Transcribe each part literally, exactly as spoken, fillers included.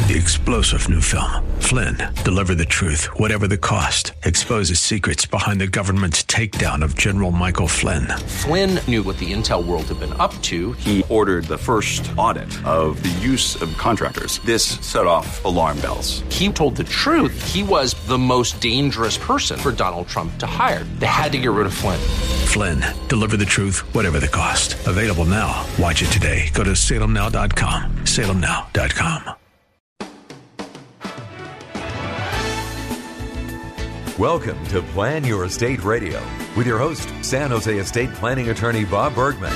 The explosive new film, Flynn, deliver the truth, whatever the cost, exposes secrets behind the government's takedown of General Michael Flynn. Flynn knew what the intel world had been up to. He ordered the first audit of the use of contractors. This set off alarm bells. He told the truth. He was the most dangerous person for Donald Trump to hire. They had to get rid of Flynn. Flynn, deliver the truth, whatever the cost. Available now. Watch it today. Go to salem now dot com. salem now dot com. Welcome to Plan Your Estate Radio with your host, San Jose estate planning attorney Bob Bergman.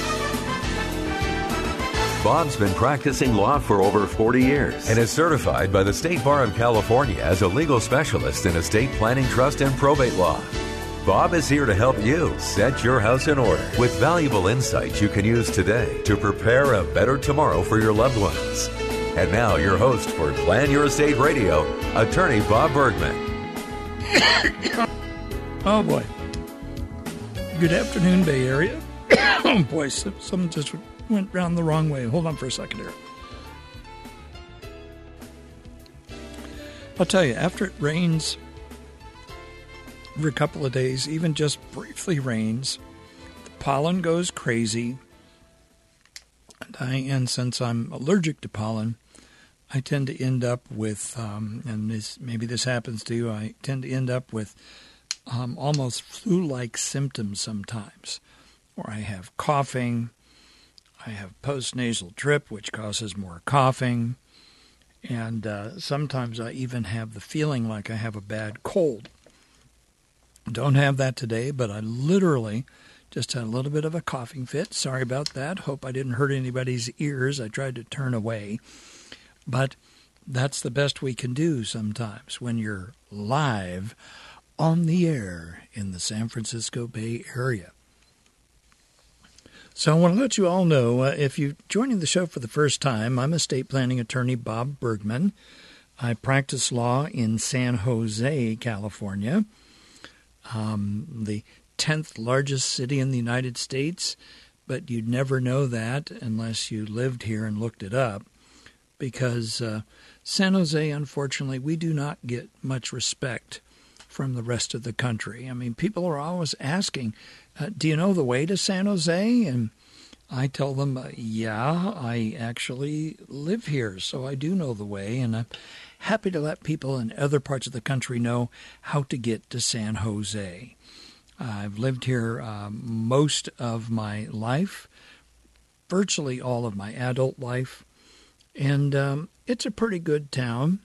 Bob's been practicing law for over forty years and is certified by the State Bar of California as a legal specialist in estate planning, trust, and probate law. Bob is here to help you set your house in order with valuable insights you can use today to prepare a better tomorrow for your loved ones. And now your host for Plan Your Estate Radio, attorney Bob Bergman. Oh, boy. Good afternoon, Bay Area. Oh, boy, something just went round the wrong way. Hold on for a second here. I'll tell you, after it rains for a couple of days, even just briefly rains, the pollen goes crazy. And, I, and since I'm allergic to pollen, I tend to end up with, um, and this, maybe this happens to you, I tend to end up with um, almost flu-like symptoms sometimes. Or I have coughing, I have postnasal drip, which causes more coughing, and uh, sometimes I even have the feeling like I have a bad cold. Don't have that today, but I literally just had a little bit of a coughing fit. Sorry about that. Hope I didn't hurt anybody's ears. I tried to turn away. But that's the best we can do sometimes when you're live on the air in the San Francisco Bay Area. So I want to let you all know, uh, if you're joining the show for the first time, I'm estate planning attorney Bob Bergman. I practice law in San Jose, California, um, the tenth largest city in the United States, but you'd never know that unless you lived here and looked it up. Because uh, San Jose, unfortunately, we do not get much respect from the rest of the country. I mean, people are always asking, uh, do you know the way to San Jose? And I tell them, uh, yeah, I actually live here, so I do know the way. And I'm happy to let people in other parts of the country know how to get to San Jose. Uh, I've lived here uh, most of my life, virtually all of my adult life. And um, it's a pretty good town,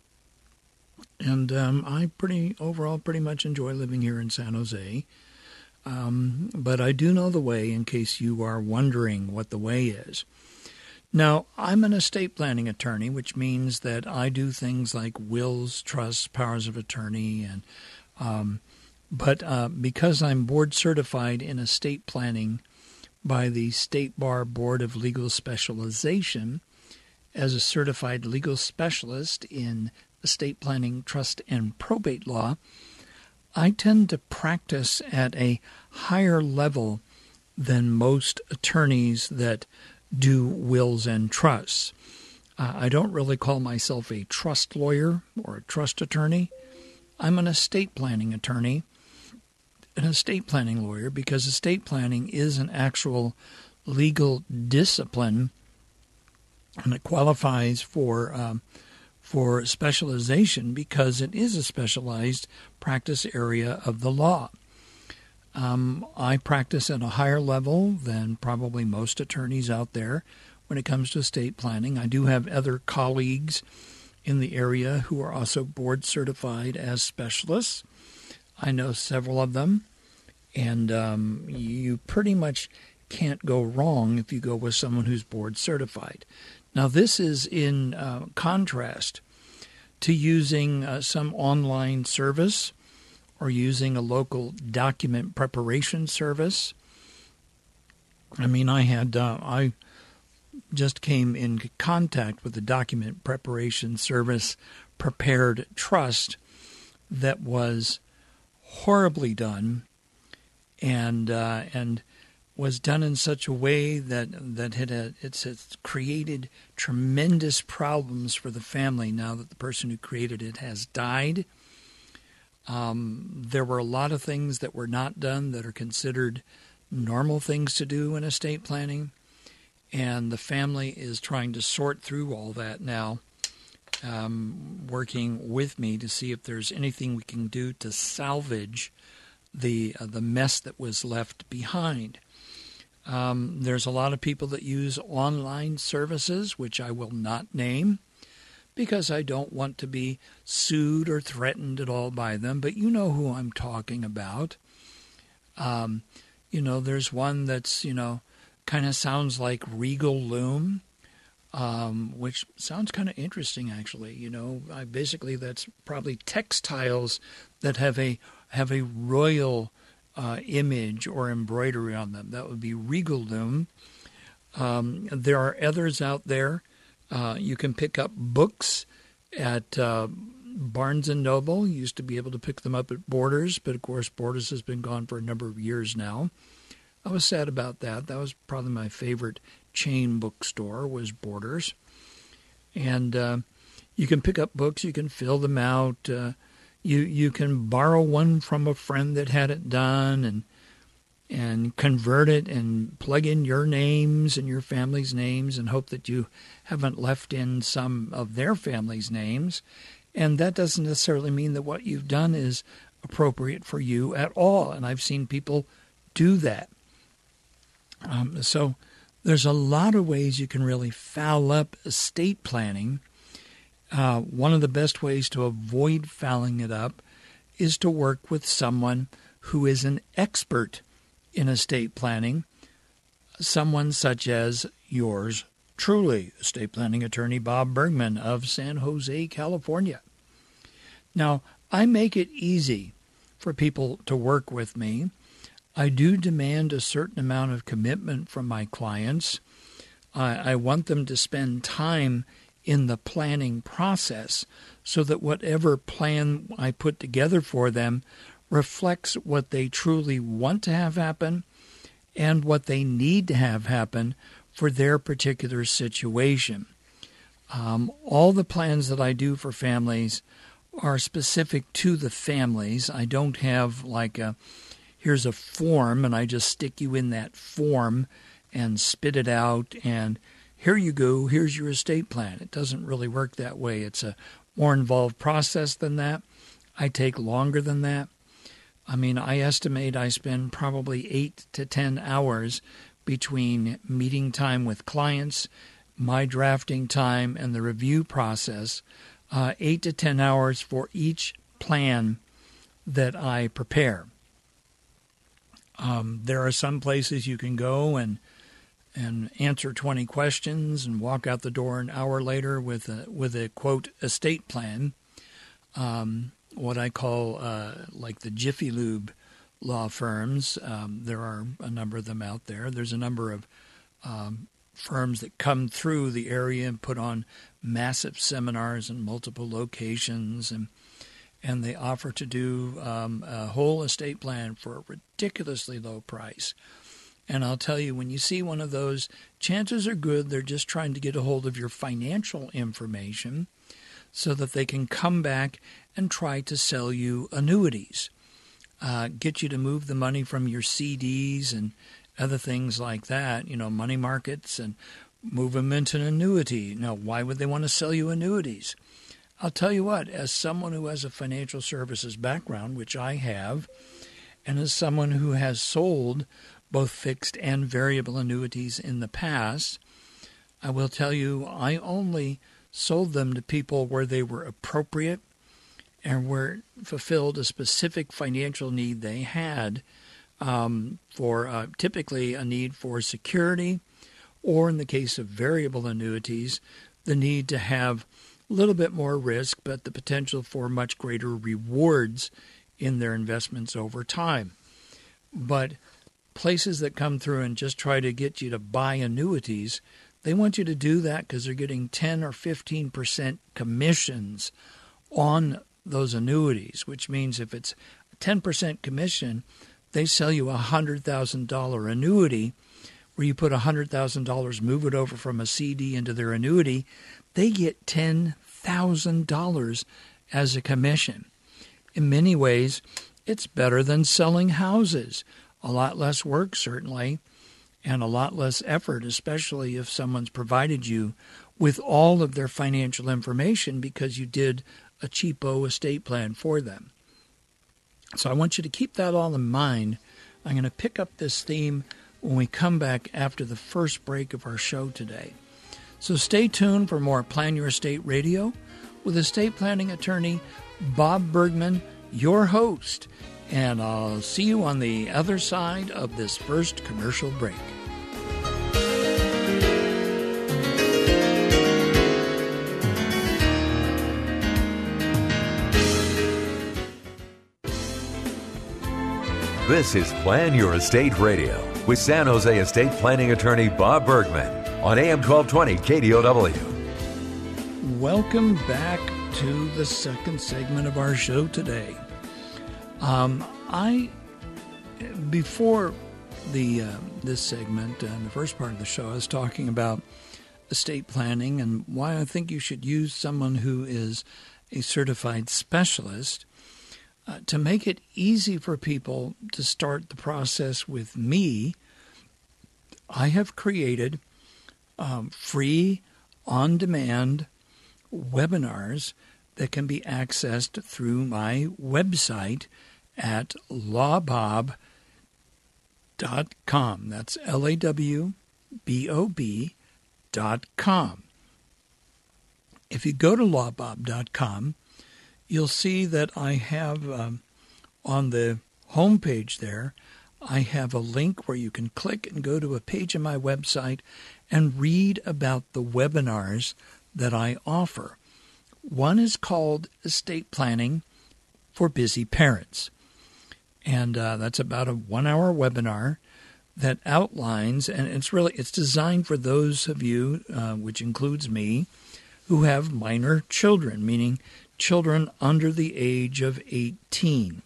and um, I pretty overall pretty much enjoy living here in San Jose. Um, but I do know the way, in case you are wondering what the way is. Now, I'm an estate planning attorney, which means that I do things like wills, trusts, powers of attorney, and um, but uh, because I'm board certified in estate planning by the State Bar Board of Legal Specialization, as a certified legal specialist in estate planning, trust, and probate law, I tend to practice at a higher level than most attorneys that do wills and trusts. Uh, I don't really call myself a trust lawyer or a trust attorney. I'm an estate planning attorney, an estate planning lawyer, because estate planning is an actual legal discipline, and it qualifies for um, for specialization because it is a specialized practice area of the law. Um, I practice at a higher level than probably most attorneys out there when it comes to estate planning. I do have other colleagues in the area who are also board certified as specialists. I know several of them, and um, you pretty much can't go wrong if you go with someone who's board certified. Now, this is in uh, contrast to using uh, some online service or using a local document preparation service. I mean, I had uh, I just came in contact with the document preparation service Prepared Trust that was horribly done, and uh, and was done in such a way that that it had, it's, it's created tremendous problems for the family now that the person who created it has died. Um, there were a lot of things that were not done that are considered normal things to do in estate planning, and the family is trying to sort through all that now, um, working with me to see if there's anything we can do to salvage the uh, the mess that was left behind. Um, there's a lot of people that use online services, which I will not name because I don't want to be sued or threatened at all by them, but you know who I'm talking about. Um, you know, there's one that's, you know, kind of sounds like Regal Loom, um, which sounds kind of interesting, actually. You know, I basically that's probably textiles that have a have a royal uh, image or embroidery on them. That would be Regal Loom. Um, there are others out there. Uh, you can pick up books at uh, Barnes and Noble. You used to be able to pick them up at Borders, but of course Borders has been gone for a number of years now. I was sad about that. That was probably my favorite chain bookstore was Borders. And uh, you can pick up books. You can fill them out. Uh, you you can borrow one from a friend that had it done and and convert it and plug in your names and your family's names and hope that you haven't left in some of their family's names. And that doesn't necessarily mean that what you've done is appropriate for you at all. And I've seen people do that. Um, so there's a lot of ways you can really foul up estate planning. Uh, one of the best ways to avoid fouling it up is to work with someone who is an expert in estate planning, someone such as yours truly, estate planning attorney Bob Bergman of San Jose, California. Now, I make it easy for people to work with me. I do demand a certain amount of commitment from my clients. I, I want them to spend time in the planning process so that whatever plan I put together for them reflects what they truly want to have happen and what they need to have happen for their particular situation. Um, all the plans that I do for families are specific to the families. I don't have like a, here's a form and I just stick you in that form and spit it out and here you go, here's your estate plan. It doesn't really work that way. It's a more involved process than that. I take longer than that. I mean, I estimate I spend probably eight to ten hours between meeting time with clients, my drafting time, and the review process, uh, eight to ten hours for each plan that I prepare. Um, there are some places you can go and and answer twenty questions and walk out the door an hour later with a, with a quote, estate plan, um, what I call uh, like the Jiffy Lube law firms. Um, there are a number of them out there. There's a number of um, firms that come through the area and put on massive seminars in multiple locations, and and they offer to do um, a whole estate plan for a ridiculously low price. And I'll tell you, when you see one of those, chances are good they're just trying to get a hold of your financial information so that they can come back and try to sell you annuities, uh, get you to move the money from your C Ds and other things like that, you know, money markets, and move them into an annuity. Now, why would they want to sell you annuities? I'll tell you what, as someone who has a financial services background, which I have, and as someone who has sold both fixed and variable annuities in the past, I will tell you I only sold them to people where they were appropriate and where fulfilled a specific financial need they had, um, for uh, typically a need for security, or in the case of variable annuities, the need to have a little bit more risk but the potential for much greater rewards in their investments over time. But places that come through and just try to get you to buy annuities, they want you to do that because they're getting ten or fifteen percent commissions on those annuities, which means if it's a ten percent commission, they sell you a one hundred thousand dollars annuity where you put one hundred thousand dollars, move it over from a C D into their annuity, they get ten thousand dollars as a commission. In many ways, it's better than selling houses. A lot less work, certainly, and a lot less effort, especially if someone's provided you with all of their financial information because you did a cheapo estate plan for them. So I want you to keep that all in mind. I'm going to pick up this theme when we come back after the first break of our show today. So stay tuned for more Plan Your Estate Radio with estate planning attorney Bob Bergman, your host. And I'll see you on the other side of this first commercial break. This is Plan Your Estate Radio with San Jose estate planning attorney Bob Bergman on A M twelve twenty K D O W. Welcome back to the second segment of our show today. Um, I, before the uh, this segment and uh, the first part of the show, I was talking about estate planning and why I think you should use someone who is a certified specialist uh, to make it easy for people to start the process with me. I have created um, free, on-demand webinars that can be accessed through my website at lawbob dot com. That's L A W B O B dot com. If you go to lawbob dot com, you'll see that I have um, on the home page there, I have a link where you can click and go to a page on my website and read about the webinars that I offer. One is called Estate Planning for Busy Parents. And uh, that's about a one-hour webinar that outlines, and it's really it's designed for those of you, uh, which includes me, who have minor children, meaning children under the age of eighteen.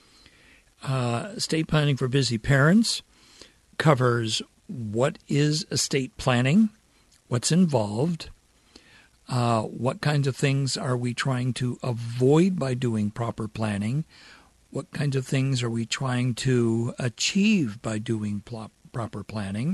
Uh, Estate Planning for Busy Parents covers what is estate planning, what's involved, Uh, what kinds of things are we trying to avoid by doing proper planning? What kinds of things are we trying to achieve by doing pl- proper planning?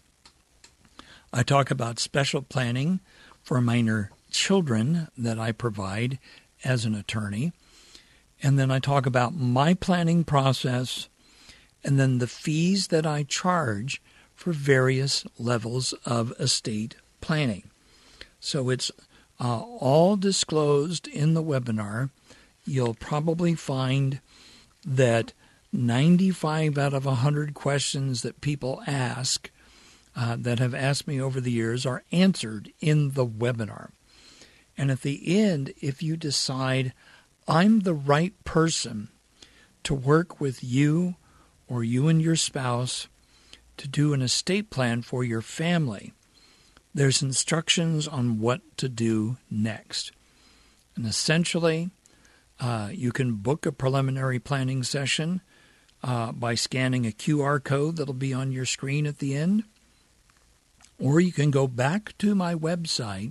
I talk about special planning for minor children that I provide as an attorney. And then I talk about my planning process and then the fees that I charge for various levels of estate planning. So it's uh, all disclosed in the webinar. You'll probably find that ninety-five out of one hundred questions that people ask, uh, that have asked me over the years, are answered in the webinar. And at the end, if you decide I'm the right person to work with you or you and your spouse to do an estate plan for your family, there's instructions on what to do next. And essentially, uh, you can book a preliminary planning session uh, by scanning a Q R code that'll be on your screen at the end. Or you can go back to my website,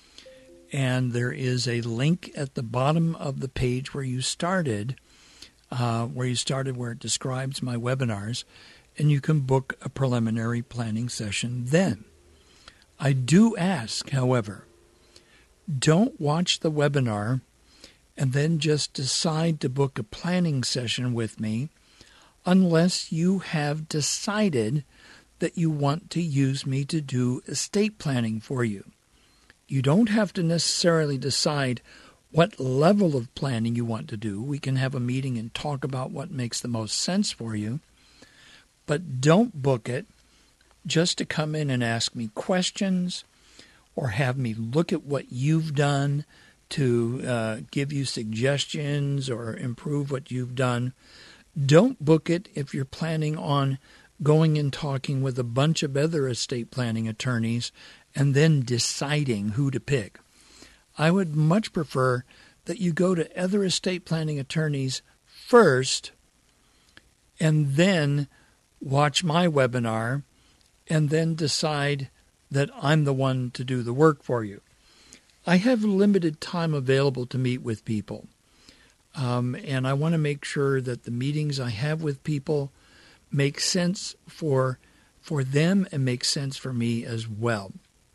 and there is a link at the bottom of the page where you started, uh, where you started where it describes my webinars, and you can book a preliminary planning session then. I do ask, however, don't watch the webinar and then just decide to book a planning session with me unless you have decided that you want to use me to do estate planning for you. You don't have to necessarily decide what level of planning you want to do. We can have a meeting and talk about what makes the most sense for you. But don't book it just to come in and ask me questions or have me look at what you've done to uh, give you suggestions or improve what you've done. Don't book it if you're planning on going and talking with a bunch of other estate planning attorneys and then deciding who to pick. I would much prefer that you go to other estate planning attorneys first and then watch my webinar and then decide that I'm the one to do the work for you. I have limited time available to meet with people, um, and I want to make sure that the meetings I have with people make sense for for them and make sense for me as well.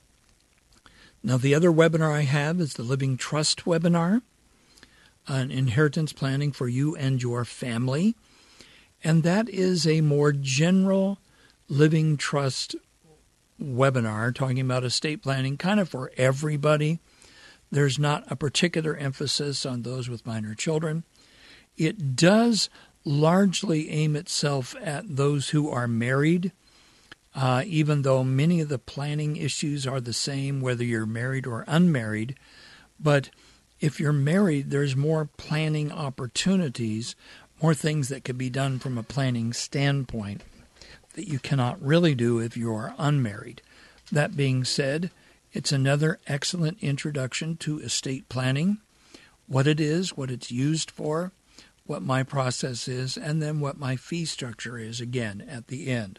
Now, the other webinar I have is the Living Trust webinar, an inheritance planning for you and your family. And that is a more general living trust webinar talking about estate planning kind of for everybody. There's not a particular emphasis on those with minor children. It does largely aim itself at those who are married, uh, even though many of the planning issues are the same, whether you're married or unmarried. But if you're married, there's more planning opportunities, more things that could be done from a planning standpoint that you cannot really do if you are unmarried. That being said, it's another excellent introduction to estate planning, what it is, what it's used for, what my process is, and then what my fee structure is, again, at the end.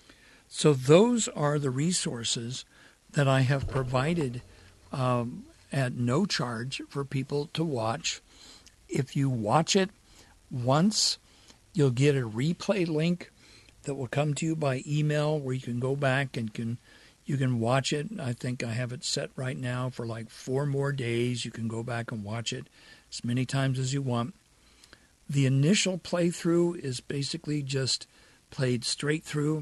So those are the resources that I have provided um, at no charge for people to watch. If you watch it once, you'll get a replay link that will come to you by email where you can go back and can you can watch it. I think I have it set right now for like four more days. You can go back and watch it as many times as you want. The initial playthrough is basically just played straight through.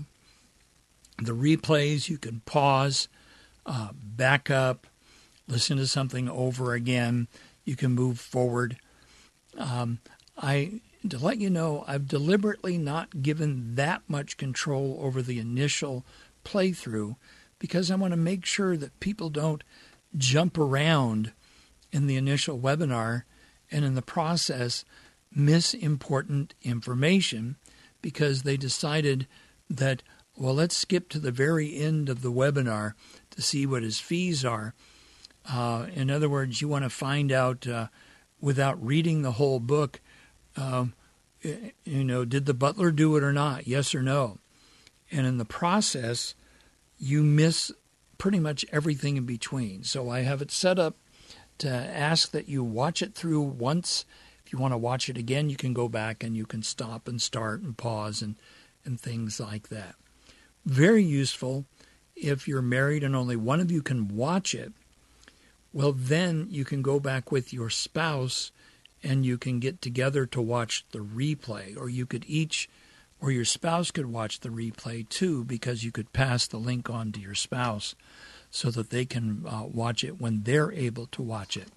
The replays, you can pause, uh, back up, listen to something over again. You can move forward. Um, I to let you know, I've deliberately not given that much control over the initial playthrough because I want to make sure that people don't jump around in the initial webinar and in the process miss important information because they decided that, well, let's skip to the very end of the webinar to see what his fees are. Uh, in other words, you want to find out uh, without reading the whole book, um, you know, did the butler do it or not? Yes or no? And in the process, you miss pretty much everything in between. So I have it set up to ask that you watch it through once. If you want to watch it again, you can go back and you can stop and start and pause and, and things like that. Very useful if you're married and only one of you can watch it. Well, then you can go back with your spouse and you can get together to watch the replay, or you could each, or your spouse could watch the replay too, because you could pass the link on to your spouse so that they can uh, watch it when they're able to watch it.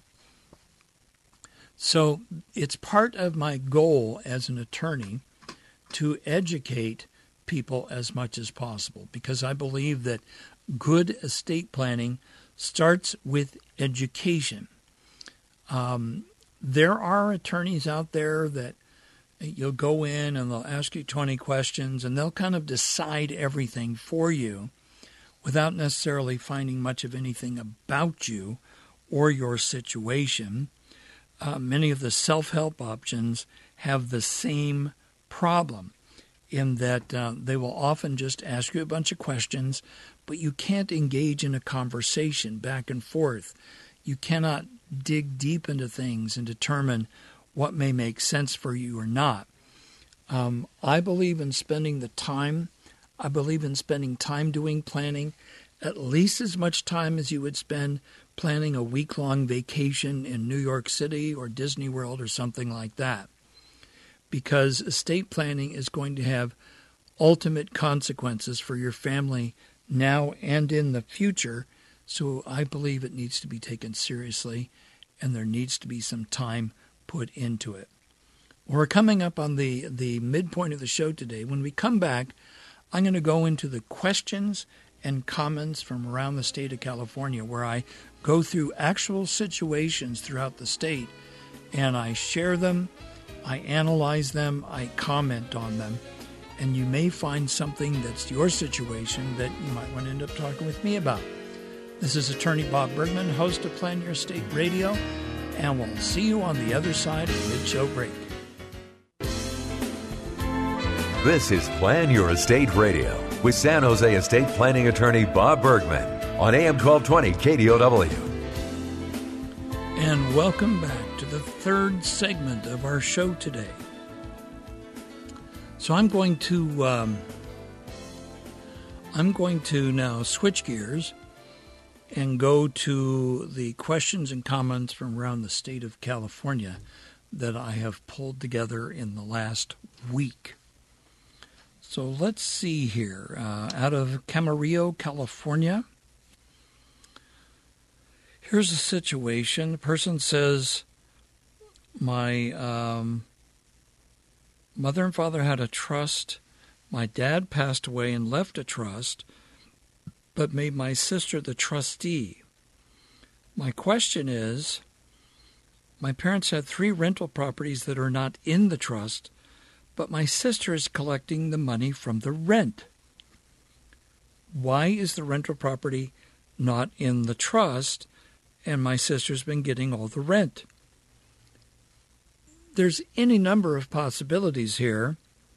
So it's part of my goal as an attorney to educate people as much as possible, because I believe that good estate planning starts with education. Um, there are attorneys out there that you'll go in and they'll ask you twenty questions and they'll kind of decide everything for you without necessarily finding much of anything about you or your situation. Uh, many of the self-help options have the same problem in that uh, they will often just ask you a bunch of questions, but you can't engage in a conversation back and forth. You cannot dig deep into things and determine what may make sense for you or not. Um, I believe in spending the time. I believe in spending time doing planning, at least as much time as you would spend planning a week-long vacation in New York City or Disney World or something like that. Because estate planning is going to have ultimate consequences for your family now and in the future. So I believe it needs to be taken seriously, and there needs to be some time put into it. We're coming up on the, the midpoint of the show today. When we come back, I'm going to go into the questions and comments from around the state of California, where I go through actual situations throughout the state, and I share them, I analyze them, I comment on them, and you may find something that's your situation that you might want to end up talking with me about. This is Attorney Bob Bergman, host of Plan Your Estate Radio, and we'll see you on the other side of the mid-show break. This is Plan Your Estate Radio with San Jose estate planning attorney Bob Bergman on A M twelve twenty K D O W. And welcome back to the third segment of our show today. So I'm going to um, I'm going to now switch gears and go to the questions and comments from around the state of California that I have pulled together in the last week. So let's see here. Uh, out of Camarillo, California, here's a situation. The person says, my um, mother and father had a trust. My dad passed away and left a trust, but made my sister the trustee. My question is, my parents had three rental properties that are not in the trust, but my sister is collecting the money from the rent. Why is the rental property not in the trust, and my sister's been getting all the rent? There's any number of possibilities here.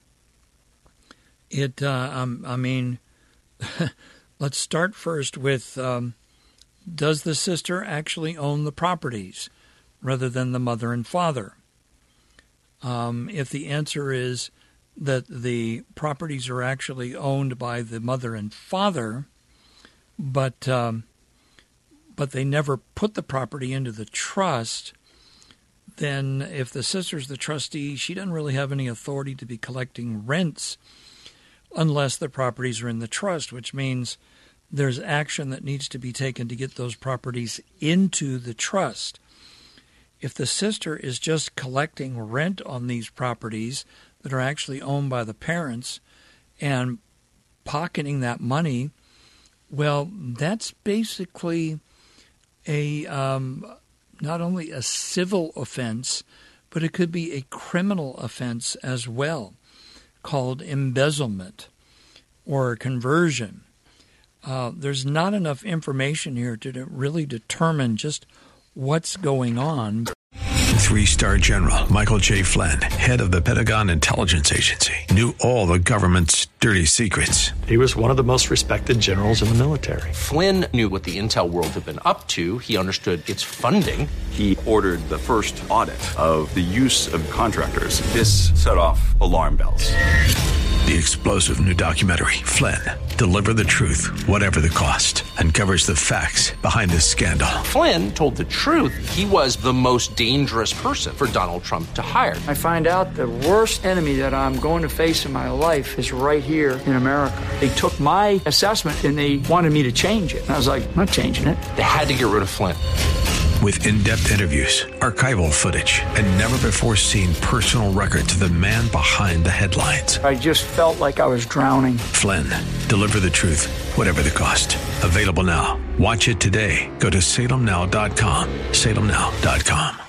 It, uh, um, I mean, let's start first with, um, does the sister actually own the properties rather than the mother and father? Um, if the answer is that the properties are actually owned by the mother and father, but um, but they never put the property into the trust, then if the sister's the trustee, she doesn't really have any authority to be collecting rents unless the properties are in the trust, which means there's action that needs to be taken to get those properties into the trust. If the sister is just collecting rent on these properties that are actually owned by the parents and pocketing that money, well, that's basically a um, not only a civil offense, but it could be a criminal offense as well, called embezzlement or conversion. Uh, there's not enough information here to de- really determine just what's going on. Three-star General Michael J. Flynn, head of the Pentagon Intelligence Agency, knew all the government's dirty secrets. He was one of the most respected generals in the military. Flynn knew what the intel world had been up to. He understood its funding. He ordered the first audit of the use of contractors. This set off alarm bells. The explosive new documentary, Flynn, Deliver the Truth, Whatever the Cost, uncovers the facts behind this scandal. Flynn told the truth. He was the most dangerous person for Donald Trump to hire. I find out the worst enemy that I'm going to face in my life is right here in America. They took my assessment and they wanted me to change it. And I was like, I'm not changing it. They had to get rid of Flynn. With in-depth interviews, archival footage, and never-before-seen personal records of the man behind the headlines. I just felt like I was drowning. Flynn, Deliver the Truth, Whatever the Cost. Available now. Watch it today. Go to salem now dot com. salem now dot com.